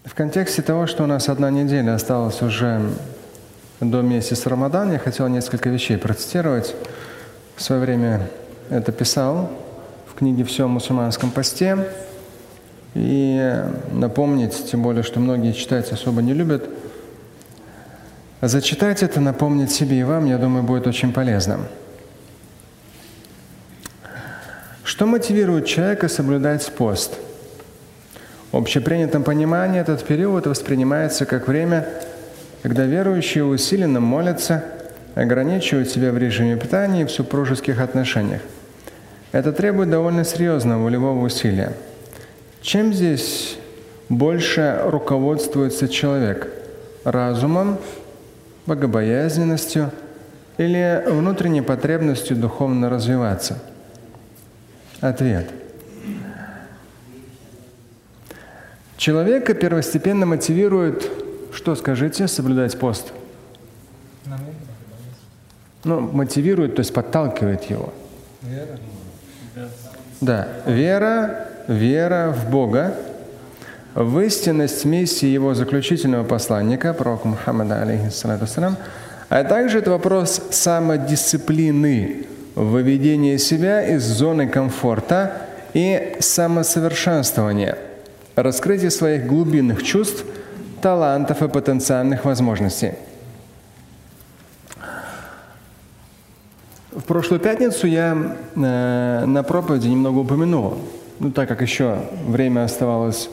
В контексте того, что у нас 1 неделя осталась уже до месяца Рамадан, я хотел несколько вещей процитировать. В свое время это писал в книге «Все о мусульманском посте». И напомнить, тем более, что многие читать особо не любят, зачитать это, напомнить себе и вам, я думаю, будет очень полезно. Что мотивирует человека соблюдать пост? В общепринятом понимании этот период воспринимается как время, когда верующие усиленно молятся, ограничивают себя в режиме питания и в супружеских отношениях. Это требует довольно серьезного волевого усилия. Чем здесь больше руководствуется человек? Разумом, богобоязненностью или внутренней потребностью духовно развиваться? Ответ. Человека первостепенно мотивирует, что скажите, соблюдать пост? Мотивирует, то есть подталкивает его. Вера. Да, вера в Бога, в истинность миссии Его заключительного посланника, пророка Мухаммада, алейхиссалату вассалям, а также это вопрос самодисциплины, выведения себя из зоны комфорта и самосовершенствования, раскрытия своих глубинных чувств, талантов и потенциальных возможностей. В прошлую пятницу я на проповеди немного упомянул, так как еще время оставалось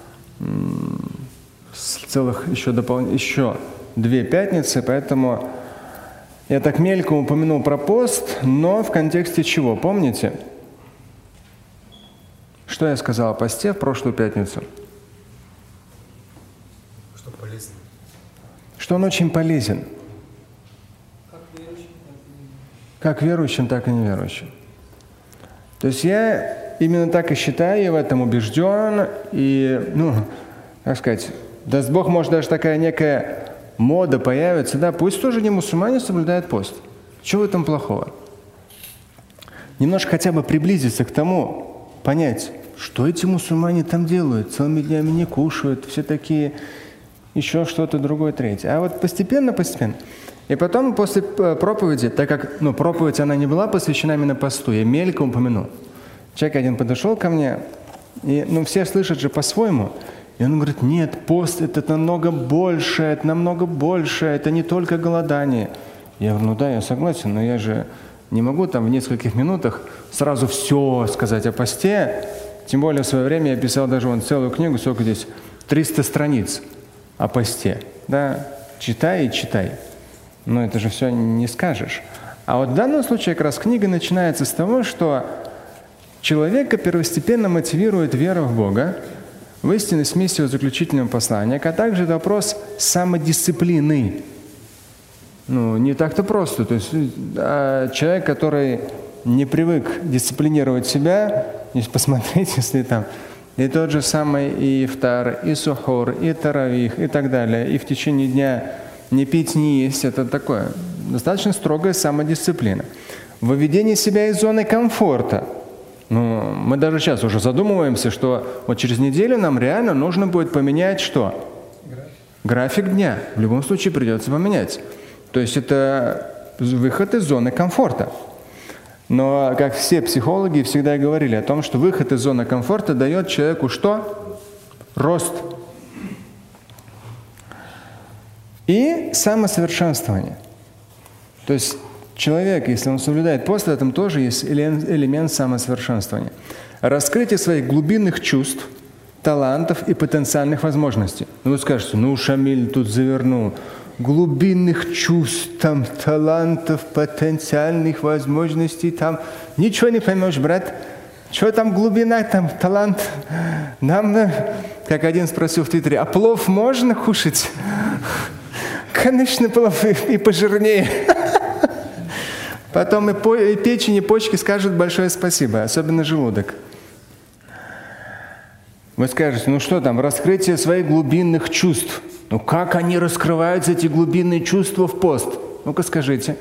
целых еще 2 пятницы, поэтому я так мельком упомянул про пост, но в контексте чего, помните? Что я сказал о посте в прошлую пятницу? Что полезно. Что он очень полезен. Как верующим, так и неверующим. То есть я именно так и считаю, я в этом убежден. И, как сказать, даст Бог, может, даже такая некая мода появится. Да, пусть тоже не мусульмане соблюдают пост. Чего в этом плохого? Немножко хотя бы приблизиться к тому, понять, что эти мусульмане там делают. Целыми днями не кушают, все такие, еще что-то другое, третье. А вот постепенно. И потом после проповеди, так как проповедь она не была посвящена именно посту, я мельком упомянул. Человек один подошел ко мне, и все слышат же по-своему. И он говорит: нет, пост это намного больше, это не только голодание. Я говорю: да, я согласен, но я же не могу там в нескольких минутах сразу все сказать о посте. Тем более в свое время я писал даже целую книгу, сколько здесь, 300 страниц о посте. Да, читай и читай. Но это же все не скажешь. А вот в данном случае как раз книга начинается с того, что человека первостепенно мотивирует вера в Бога, в истинность миссию заключительного послания, а также вопрос самодисциплины. Не так-то просто. То есть человек, который не привык дисциплинировать себя, посмотреть, если там и тот же самый и ифтар, и сухур, и таравих, и так далее, и в течение дня не пить, не есть, это такое достаточно строгая самодисциплина. Выведение себя из зоны комфорта. Мы даже сейчас уже задумываемся, что вот через неделю нам реально нужно будет поменять что? График дня. В любом случае придется поменять. То есть это выход из зоны комфорта. Но, как все психологи всегда говорили о том, что выход из зоны комфорта дает человеку что? Рост. И самосовершенствование. То есть человек, если он соблюдает пост, в этом тоже есть элемент самосовершенствования. Раскрытие своих глубинных чувств, талантов и потенциальных возможностей. Вы скажете: Шамиль тут завернул. Глубинных чувств, талантов, потенциальных возможностей, ничего не поймешь, брат. Что там глубина, талант? Нам, как один спросил в Твиттере: а плов можно кушать? Конечно, плов и пожирнее. Потом и печень, и почки скажут большое спасибо, особенно желудок. Вы скажете: что там, раскрытие своих глубинных чувств. Как они раскрываются, эти глубинные чувства, в пост? Ну-ка скажите.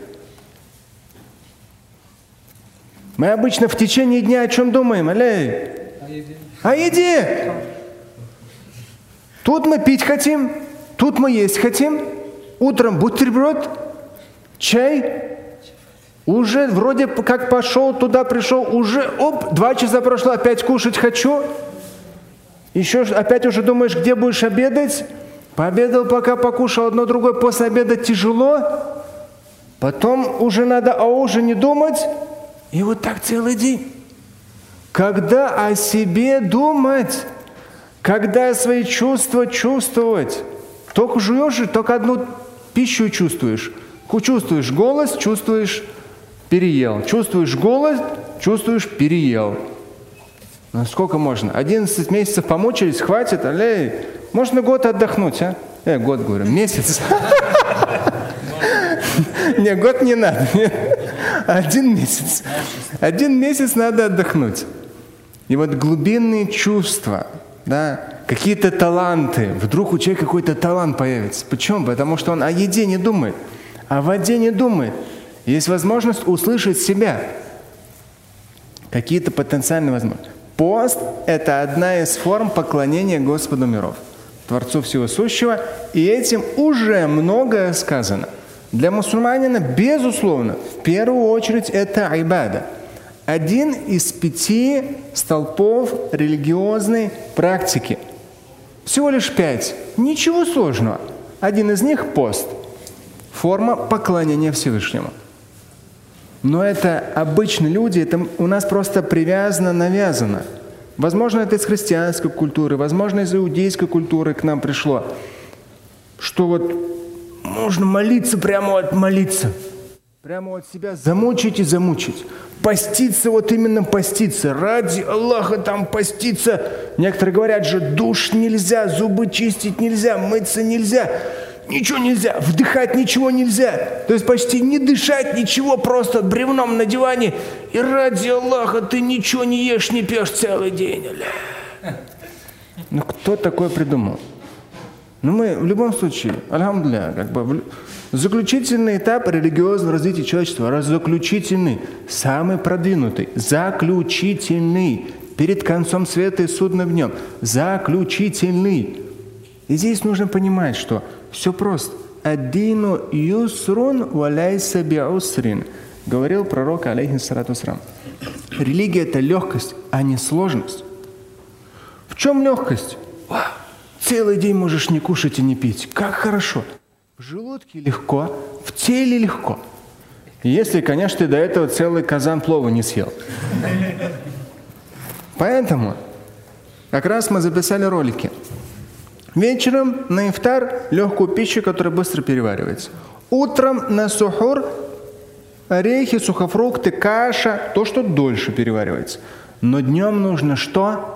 Мы обычно в течение дня о чем думаем? О еде. Тут мы пить хотим, тут мы есть хотим. Утром бутерброд, чай. Уже вроде как пошел, туда пришел, уже 2 часа прошло, опять кушать хочу. Еще опять уже думаешь, где будешь обедать. Пообедал, пока покушал одно другое, после обеда тяжело. Потом уже надо о ужине думать. И вот так целый день. Когда о себе думать? Когда свои чувства чувствовать? Только жуешь, только одну пищу чувствуешь. Чувствуешь голод, чувствуешь переел. Чувствуешь голод, чувствуешь переел. Ну сколько можно? 11 месяцев помучились, хватит? Алей, можно год отдохнуть, а? Год говорю, месяц. Не, год не надо. 1 месяц. 1 месяц надо отдохнуть. И вот глубинные чувства, да, какие-то таланты. Вдруг у человека какой-то талант появится. Почему? Потому что он о еде не думает, о воде не думает. Есть возможность услышать себя. Какие-то потенциальные возможности. Пост – это одна из форм поклонения Господу миров, Творцу Всего Сущего. И этим уже многое сказано. Для мусульманина, безусловно, в первую очередь это айбада. Один из 5 столпов религиозной практики. Всего лишь 5. Ничего сложного. Один из них – пост. Форма поклонения Всевышнему. Но это обычные люди, это у нас просто привязано, навязано. Возможно, это из христианской культуры, возможно, из иудейской культуры к нам пришло. Что вот можно молиться, прямо от молиться. Прямо от себя замучить и замучить. Поститься, вот именно поститься. Ради Аллаха там поститься. Некоторые говорят же, душ нельзя, зубы чистить нельзя, мыться нельзя. Ничего нельзя, вдыхать ничего нельзя. То есть почти не дышать ничего, просто бревном на диване. И ради Аллаха ты ничего не ешь, не пьешь целый день. Ну кто такое придумал? Ну мы в любом случае, альхамдулилля, как бы заключительный этап религиозного развития человечества, заключительный, самый продвинутый, заключительный, перед концом света и судным днем, заключительный. И здесь нужно понимать, что все просто. «Аддину юсрун валяйса биусрин», говорил пророк, алейхиссалату вассалям. Религия – это легкость, а не сложность. В чем легкость? Целый день можешь не кушать и не пить. Как хорошо. В желудке легко, в теле легко. Если, конечно, ты до этого целый казан плова не съел. Поэтому как раз мы записали ролики. Вечером на ифтар легкую пищу, которая быстро переваривается. Утром на сухур орехи, сухофрукты, каша, то, что дольше переваривается. Но днем нужно что?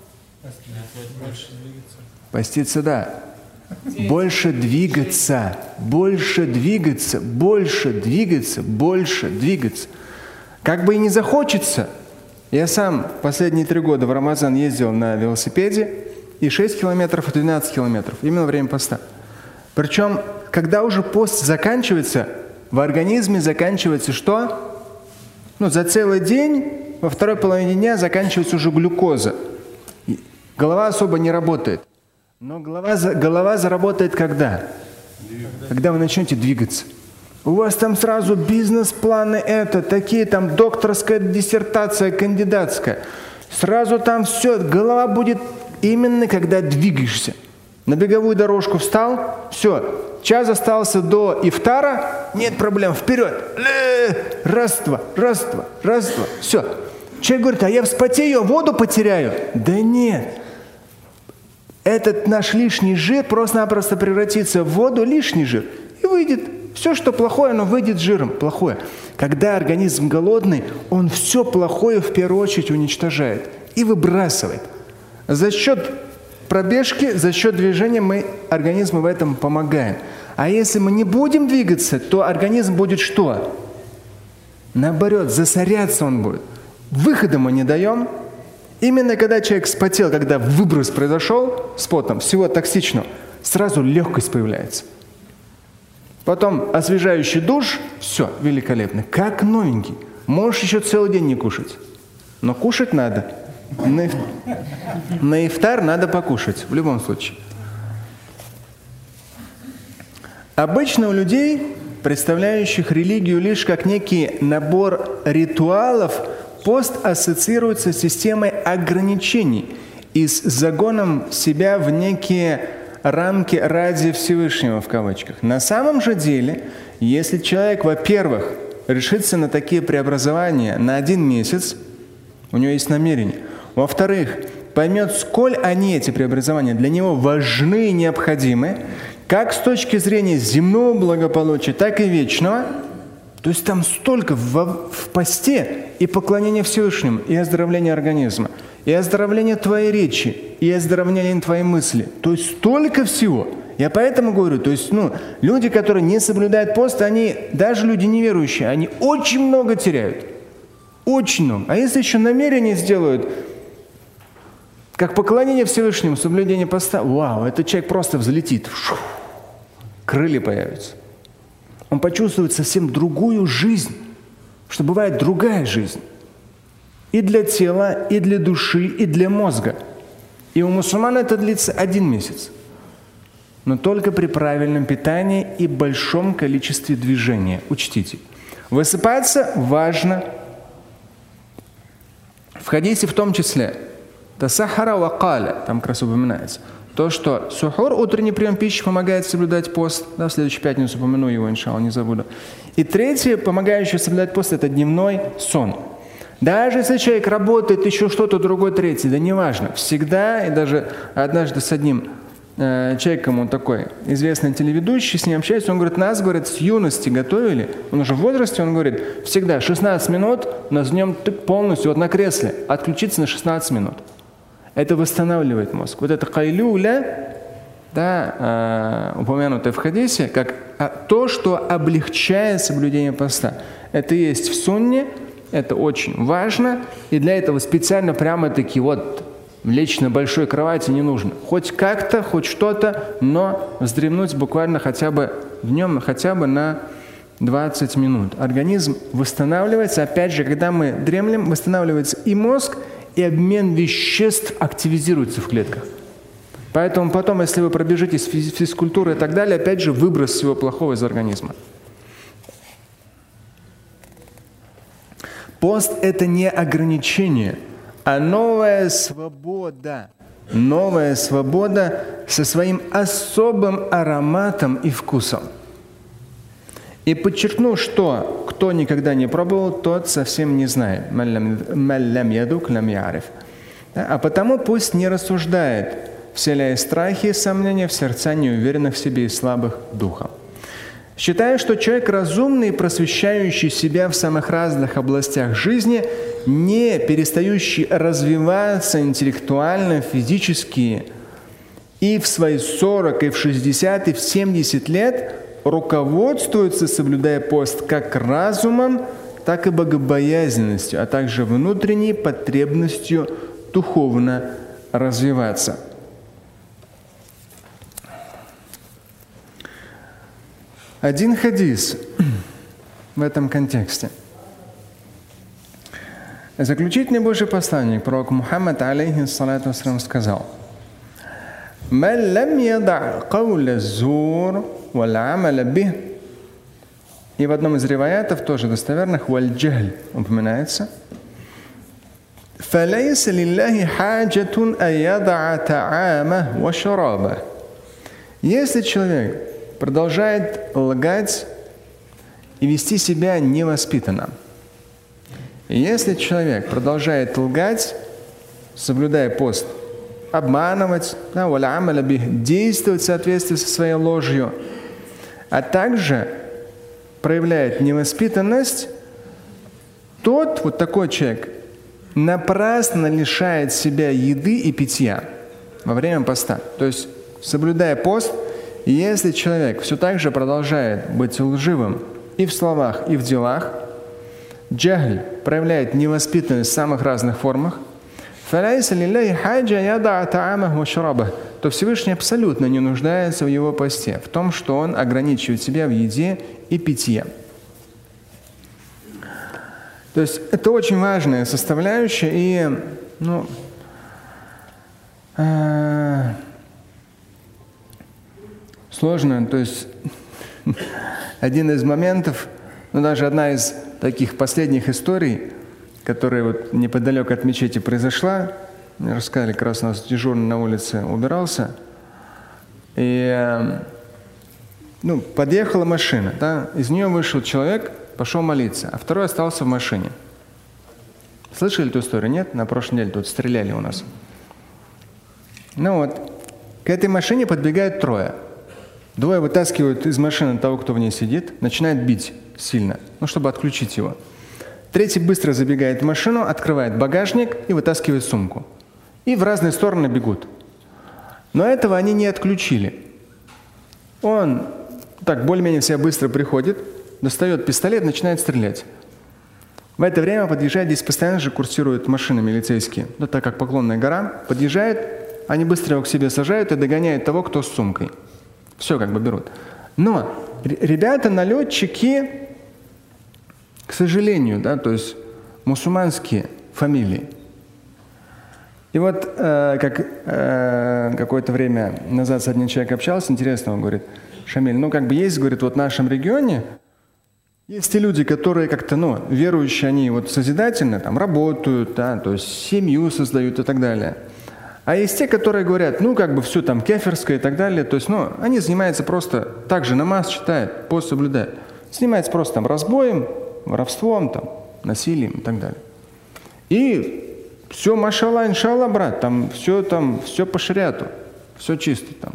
Поститься, да. Больше двигаться, больше двигаться, больше двигаться, больше двигаться. Как бы и не захочется. Я сам последние 3 года в Рамазан ездил на велосипеде и 6 километров, и 12 километров, именно во время поста. Причем, когда уже пост заканчивается, в организме заканчивается что? За целый день, во второй половине дня заканчивается уже глюкоза. Голова особо не работает. Но голова заработает когда? Когда вы начнете двигаться. У вас там сразу бизнес-планы такие там докторская диссертация, кандидатская. Сразу там все, голова будет именно когда двигаешься. На беговую дорожку встал, все, час остался до ифтара, нет проблем, вперед. Раз-два, все. Человек говорит, а я вспотею, воду потеряю. Да нет. Этот наш лишний жир просто-напросто превратится в воду, лишний жир, и выйдет. Все, что плохое, оно выйдет жиром, плохое. Когда организм голодный, он все плохое в первую очередь уничтожает и выбрасывает. За счет пробежки, за счет движения мы организму в этом помогаем. А если мы не будем двигаться, то организм будет что? Наоборот, засоряться он будет. Выхода мы не даем. Именно когда человек вспотел, когда выброс произошел с потом, всего токсичного, сразу легкость появляется. Потом освежающий душ, все, великолепно, как новенький. Можешь еще целый день не кушать, но кушать надо. На ифтар надо покушать, в любом случае. Обычно у людей, представляющих религию лишь как некий набор ритуалов, пост ассоциируется с системой ограничений и с загоном себя в некие рамки ради Всевышнего в кавычках. На самом же деле, если человек, во-первых, решится на такие преобразования на 1 месяц, у него есть намерение. Во-вторых, поймет, сколь они, эти преобразования, для него важны и необходимы, как с точки зрения земного благополучия, так и вечного. То есть там столько в посте и поклонения Всевышнему, и оздоровления организма, и оздоровления твоей речи, и оздоровления твоей мысли. То есть столько всего. Я поэтому говорю, то есть, люди, которые не соблюдают пост, они, даже люди неверующие, они очень много теряют. Очень много. А если еще намерение сделают, как поклонение Всевышнему, соблюдение поста, вау, этот человек просто взлетит. Крылья появятся. Он почувствует совсем другую жизнь, что бывает другая жизнь. И для тела, и для души, и для мозга. И у мусульман это длится 1 месяц. Но только при правильном питании и большом количестве движения. Учтите. Высыпаться важно. В хадисе в том числе «Тасахара ва каля», там как раз упоминается, то, что сухур, утренний прием пищи, помогает соблюдать пост. В следующую пятницу упомяну его, иншалла, не забуду. И третье, помогающее соблюдать пост, это дневной сон. Даже если человек работает, еще что-то, другое, третье, да неважно. Всегда, и даже однажды с одним человеком, он такой известный телеведущий, с ним общаюсь, он говорит, нас, говорит, с юности готовили, он уже в возрасте, он говорит, всегда 16 минут, нас днем полностью, вот на кресле, отключиться на 16 минут. Это восстанавливает мозг. Вот это кайлюля, да, упомянутое в хадисе, как то, что облегчает соблюдение поста. Это есть в сунне, это очень важно, и для этого специально прямо-таки вот лечь на большой кровати не нужно. Хоть как-то, хоть что-то, но вздремнуть буквально хотя бы днем, хотя бы на 20 минут. Организм восстанавливается, опять же, когда мы дремлем, восстанавливается и мозг, и обмен веществ активизируется в клетках. Поэтому потом, если вы пробежитесь физкультурой и так далее, опять же, выброс всего плохого из организма. Пост – это не ограничение, а новая свобода. Новая свобода со своим особым ароматом и вкусом. И подчеркну, что кто никогда не пробовал, тот совсем не знает. А потому пусть не рассуждает, вселяя страхи и сомнения в сердца неуверенных в себе и слабых духом. Считаю, что человек разумный и просвещающий себя в самых разных областях жизни, не перестающий развиваться интеллектуально, физически, и в свои 40, и в 60, и в 70 лет руководствуется, соблюдая пост, как разумом, так и богобоязненностью, а также внутренней потребностью духовно развиваться. Один хадис в этом контексте. Заключительный Божий посланник, пророк Мухаммад, алейхиссалату вассалям, сказал: «Ман лам яда' кауля зур валь амаля бих». И в одном из риваятов, тоже достоверных, «валь джахль» упоминается. «Фалейса лилляхи хаджатун ан яда'a та'ама ва шараба». Если человек продолжает лгать и вести себя невоспитанно, если человек продолжает лгать, соблюдая пост, обманывать, действовать в соответствии со своей ложью, а также проявляет невоспитанность, тот, вот такой человек, напрасно лишает себя еды и питья во время поста. То есть, соблюдая пост, если человек все так же продолжает быть лживым и в словах, и в делах, джахль проявляет невоспитанность в самых разных формах, то Всевышний абсолютно не нуждается в его посте, в том, что он ограничивает себя в еде и питье. То есть это очень важная составляющая, и сложно, то есть один из моментов, даже одна из таких последних историй, которая вот неподалеку от мечети произошла, мне рассказали, как раз у нас дежурный на улице убирался, и подъехала машина, да, из нее вышел человек, пошел молиться, а второй остался в машине. Слышали эту историю? Нет? На прошлой неделе тут стреляли у нас. К этой машине подбегают трое. Двое вытаскивают из машины того, кто в ней сидит, начинают бить сильно, чтобы отключить его. Третий быстро забегает в машину, открывает багажник и вытаскивает сумку. И в разные стороны бегут. Но этого они не отключили. Он так более-менее в себя быстро приходит, достает пистолет, начинает стрелять. В это время подъезжает, здесь постоянно же курсируют машины милицейские, так как Поклонная гора, подъезжает, они быстро его к себе сажают и догоняют того, кто с сумкой. Все как бы берут. Но ребята, налетчики, к сожалению, то есть мусульманские фамилии. И какое-то время назад с одним человеком общался, интересно, он говорит: Шамиль, есть, говорит, в нашем регионе есть те люди, которые как-то, верующие, они созидательно, работают, то есть семью создают и так далее. А есть те, которые говорят, все там кефирское и так далее, то есть, они занимаются просто, также намаз читают, пост соблюдают, занимаются просто разбоем, воровством, насилием и так далее. И все, машалла, иншалла, брат, все по шариату, все чисто там.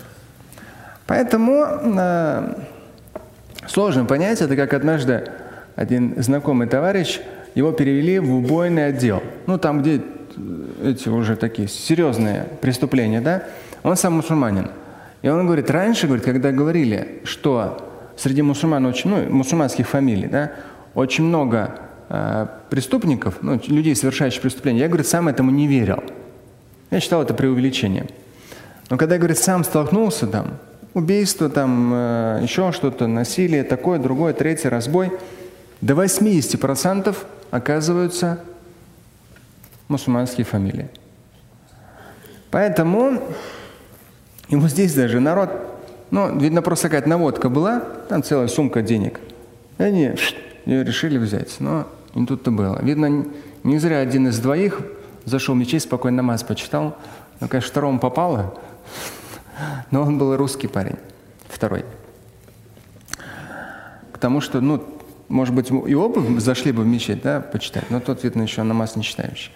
Поэтому сложно понять, это как однажды один знакомый товарищ, его перевели в убойный отдел. Там, где эти уже такие серьезные преступления, да? Он сам мусульманин. И он говорит, раньше, когда говорили, что среди мусульман мусульманских фамилий, да, очень много преступников, людей, совершающих преступления, я, говорит, сам этому не верил. Я считал это преувеличением. Но когда, говорит, сам столкнулся убийство, еще что-то, насилие, такое, другое, третье, разбой, до 80% оказываются мусульманские фамилии. Поэтому и здесь даже народ, видно, просто какая-то наводка была, там целая сумка денег. И они ее решили взять, но не тут-то было. Видно, не зря один из двоих зашел в мечеть, спокойно намаз почитал, конечно, второму попало, но он был русский парень, второй. Потому что, может быть, и оба зашли бы в мечеть, да, почитать, но тот, видно, еще намаз не читающий.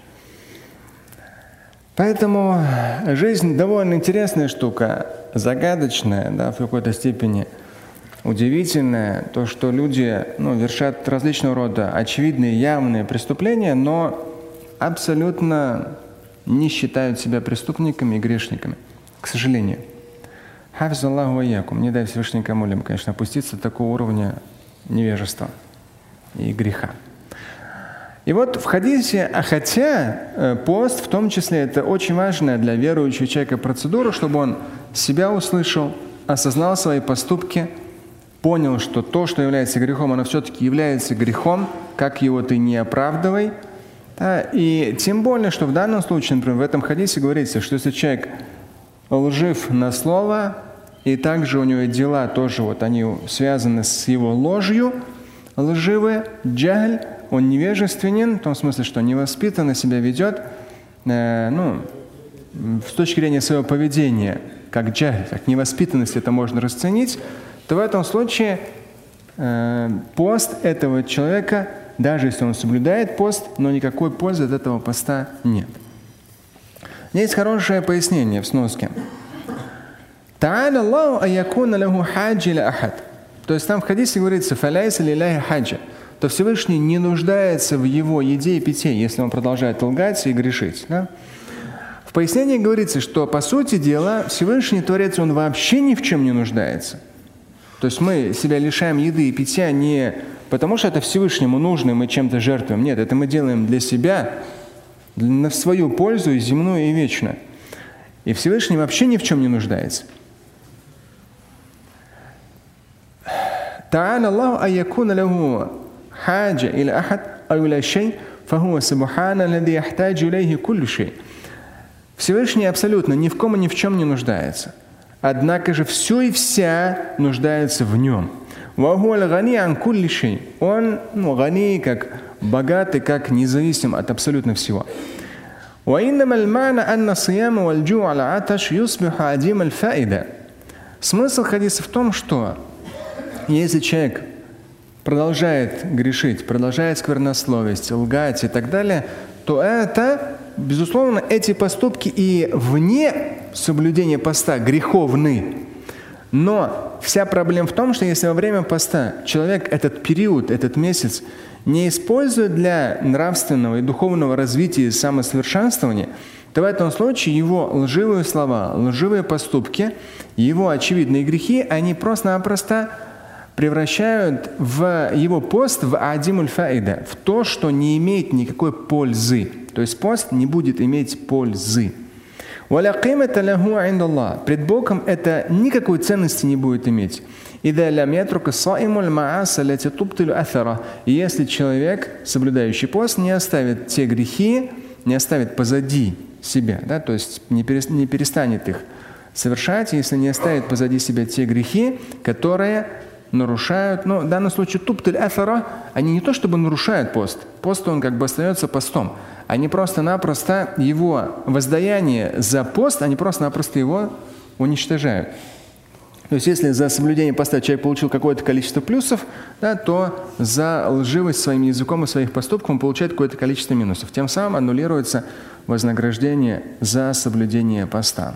Поэтому жизнь довольно интересная штука, загадочная, в какой-то степени удивительная, то, что люди вершат различного рода очевидные, явные преступления, но абсолютно не считают себя преступниками и грешниками, к сожалению. Хафиз Аллаху ва иякум. Не дай Всевышний молим, конечно, опуститься до такого уровня невежества и греха. И в хадисе, хотя пост в том числе это очень важная для верующего человека процедура, чтобы он себя услышал, осознал свои поступки, понял, что то, что является грехом, оно все-таки является грехом, как его ты не оправдывай. Да? И тем более, что в данном случае, например, в этом хадисе говорится, что если человек лжив на слово, и также у него дела тоже они связаны с его ложью, лживый, джагль, он невежественен, в том смысле, что невоспитанно себя ведет, с точки зрения своего поведения, как джагль, как невоспитанность это можно расценить, то в этом случае пост этого человека, даже если он соблюдает пост, но никакой пользы от этого поста нет. Есть хорошее пояснение в сноске. То есть там в хадисе говорится «фаляйса лиляхи хаджа», то Всевышний не нуждается в его еде и питье, если он продолжает лгать и грешить. Да? В пояснении говорится, что по сути дела Всевышний Творец, он вообще ни в чем не нуждается. То есть мы себя лишаем еды и питья не потому, что это Всевышнему нужно, и мы чем-то жертвуем. Нет, это мы делаем для себя, на свою пользу, и земную, и вечную. И Всевышний вообще ни в чем не нуждается. تعالى الله أن يكون له حاجة إلى أحد أو إلى شيء فهو سبحان الذي يحتاج إليه كل شيء. Всевышний абсолютно ни в ком и ни в чем не нуждается. однако же все и вся нуждаются в нем. Он, гани, как богатый, как независим от абсолютно всего. Смысл хадиса в том, что если человек продолжает грешить, продолжает сквернословить, лгать и так далее, то это, безусловно, эти поступки и вне соблюдения поста греховны. Но вся проблема в том, что если во время поста человек этот период, этот месяц не использует для нравственного и духовного развития и самосовершенствования, то в этом случае его лживые слова, лживые поступки, его очевидные грехи, они просто-напросто превращают его пост в адимуль фаида, в то, что не имеет никакой пользы. То есть пост не будет иметь пользы. Пред Богом это никакой ценности не будет иметь. И если человек, соблюдающий пост, не оставит те грехи, не оставит позади себя, да, то есть не перестанет их совершать, если не оставит позади себя те грехи, которые нарушают, в данном случае туптуль афара, они не то чтобы нарушают пост, пост он как бы остается постом, они просто-напросто его воздаяние за пост, они просто-напросто его уничтожают. То есть если за соблюдение поста человек получил какое-то количество плюсов, да, то за лживость своим языком и своих поступков он получает какое-то количество минусов. Тем самым аннулируется вознаграждение за соблюдение поста.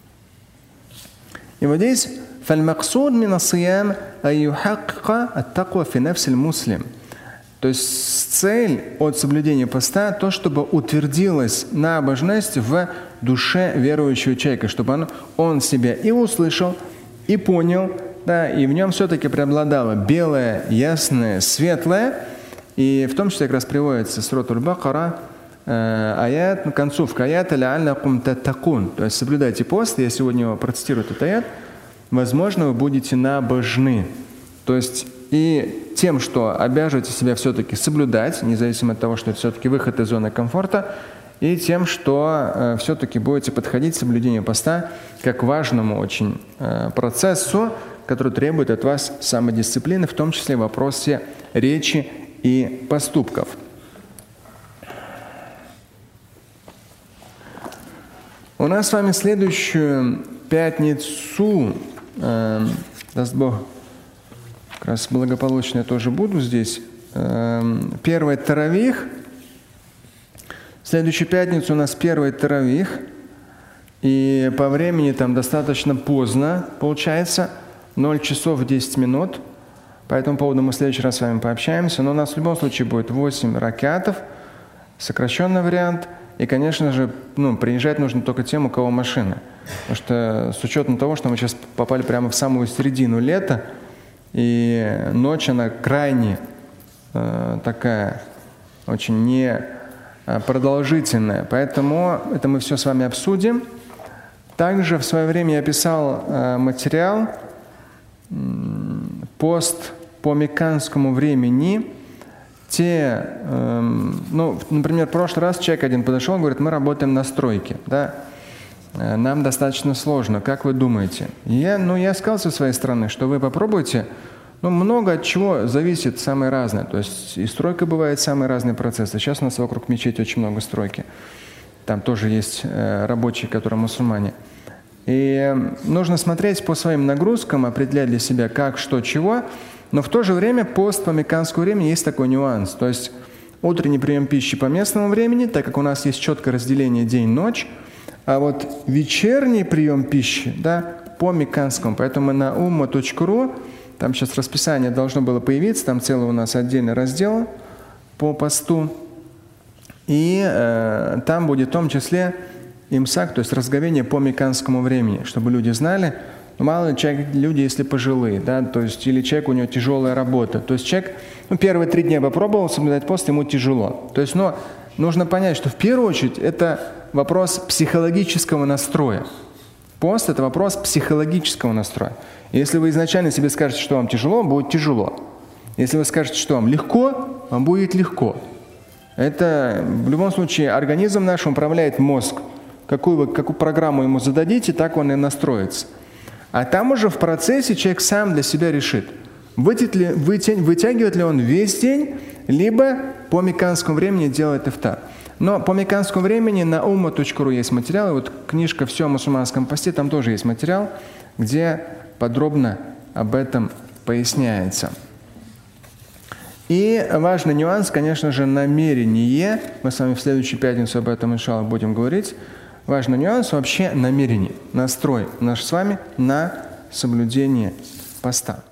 И вот здесь فالمقصود من الصيام أن يحقق التقوى في نفس المسلم. То есть цель от соблюдения поста то, чтобы утвердилась набожность в душе верующего человека, чтобы он себя и услышал, и понял, да, и в нем все-таки преобладало белое, ясное, светлое, и в том числе как раз приводится сура Аль-Бакара, аят, концовка аята «Ла'аллакум таттакун», то есть соблюдайте пост, я сегодня его процитирую этот аят, возможно, вы будете набожны. То есть и тем, что обяжете себя все-таки соблюдать, независимо от того, что это все-таки выход из зоны комфорта, и тем, что все-таки будете подходить к соблюдению поста как к важному очень процессу, который требует от вас самодисциплины, в том числе в вопросе речи и поступков. У нас с вами следующую пятницу, даст Бог, как раз благополучно я тоже буду здесь, первый таравих. В следующую пятницу у нас первый таравих, и по времени там достаточно поздно получается, 0 часов 10 минут. По этому поводу мы в следующий раз с вами пообщаемся, но у нас в любом случае будет 8 ракатов, сокращенный вариант, и, конечно же, приезжать нужно только тем, у кого машина. Потому что с учетом того, что мы сейчас попали прямо в самую середину лета, и ночь, она крайне такая, очень непродолжительная. Поэтому это мы все с вами обсудим. Также в свое время я писал материал «Пост по мекканскому времени». Например, в прошлый раз человек один подошел и говорит, мы работаем на стройке, да? Нам достаточно сложно, как вы думаете? Я сказал со своей стороны, что вы попробуйте, много от чего зависит самое разное, то есть и стройка бывает самые разные процессы. Сейчас у нас вокруг мечети очень много стройки, там тоже есть рабочие, которые мусульмане. И нужно смотреть по своим нагрузкам, определять для себя как, что, чего, но в то же время пост по мекканскому времени есть такой нюанс, то есть утренний прием пищи по местному времени, так как у нас есть четкое разделение день-ночь, а вот вечерний прием пищи, да, по мекканскому. Поэтому на umma.ru, там сейчас расписание должно было появиться, там целый у нас отдельный раздел по посту. И там будет в том числе имсак, то есть разговение по мекканскому времени, чтобы люди знали. Мало ли люди, если пожилые, да, то есть или человек, у него тяжелая работа. То есть человек, первые 3 дня попробовал соблюдать пост, ему тяжело. То есть, нужно понять, что в первую очередь это вопрос психологического настроя. Пост – это вопрос психологического настроя. Если вы изначально себе скажете, что вам тяжело, будет тяжело. Если вы скажете, что вам легко, вам будет легко. Это в любом случае организм наш управляет мозг. Какую программу ему зададите, так он и настроится. А там уже в процессе человек сам для себя решит, вытягивает ли он весь день, либо по мекканскому времени делает ифтар. Но по мекканскому времени на umma.ru есть материал, и вот книжка «Все о мусульманском посте», там тоже есть материал, где подробно об этом поясняется. И важный нюанс, конечно же, намерение. Мы с вами в следующую пятницу об этом, иншаллах, будем говорить. Важный нюанс вообще намерение, настрой наш с вами на соблюдение поста.